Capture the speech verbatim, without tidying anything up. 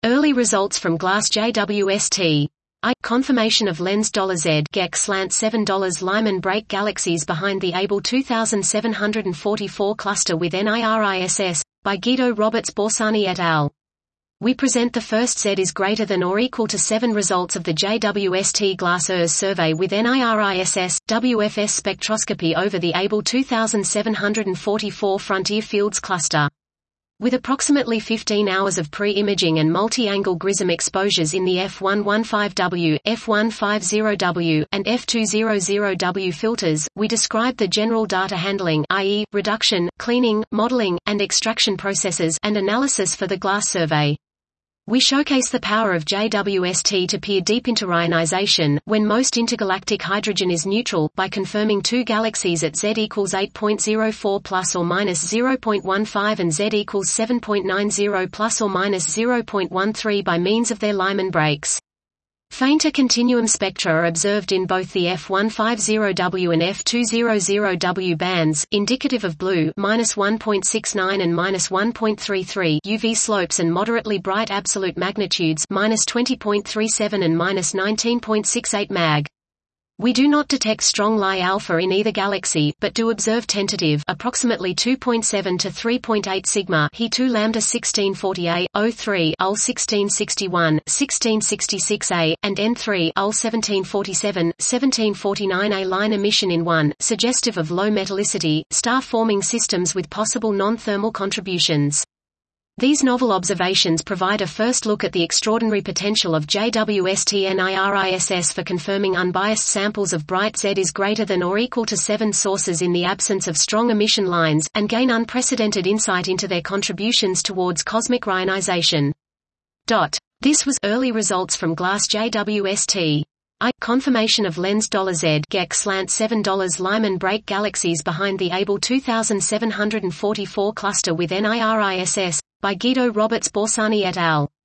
Early results from glass J W S T. I. Confirmation of lens Z Geck slant seven Lyman break galaxies behind the Abell two thousand seven hundred forty-four cluster with NIRISS, by Guido Roberts Borsani et al. We present the first Z is greater than or equal to seven results of the J W S T Glass Earth survey with NIRISS, W F S spectroscopy over the Abell two thousand seven hundred forty-four Frontier Fields cluster. With approximately fifteen hours of pre-imaging and multi-angle GRISM exposures in the F one fifteen W, F one fifty W, and F two hundred W filters, we describe the general data handling, that is, reduction, cleaning, modeling, and extraction processes and analysis for the glass survey. We showcase the power of J W S T to peer deep interionization, when most intergalactic hydrogen is neutral, by confirming two galaxies at Z equals eight point zero four plus or minus zero point one five and Z equals seven point nine zero plus or minus zero point one three by means of their Lyman breaks. Fainter continuum spectra are observed in both the F one fifty W and F two hundred W bands, indicative of blue minus one point six nine and minus one point three three U V slopes and moderately bright absolute magnitudes minus twenty point three seven and minus nineteen point six eight mag. We do not detect strong Lie alpha in either galaxy, but do observe tentative approximately two point seven to three point eight sigma He two lambda sixteen forty A, O three U L sixteen sixty-one, sixteen sixty-six A, and N three U L seventeen forty-seven, seventeen forty-nine A line emission in one, suggestive of low metallicity, star-forming systems with possible non-thermal contributions. These novel observations provide a first look at the extraordinary potential of J W S T NIRISS for confirming unbiased samples of bright Z is greater than or equal to seven sources in the absence of strong emission lines, and gain unprecedented insight into their contributions towards cosmic ionization. This was early results from glass J W S T. I. Confirmation of lens Z Geck slant seven Lyman break galaxies behind the Abell two thousand seven hundred forty-four cluster with NIRISS, by Guido Roberts Borsani et al.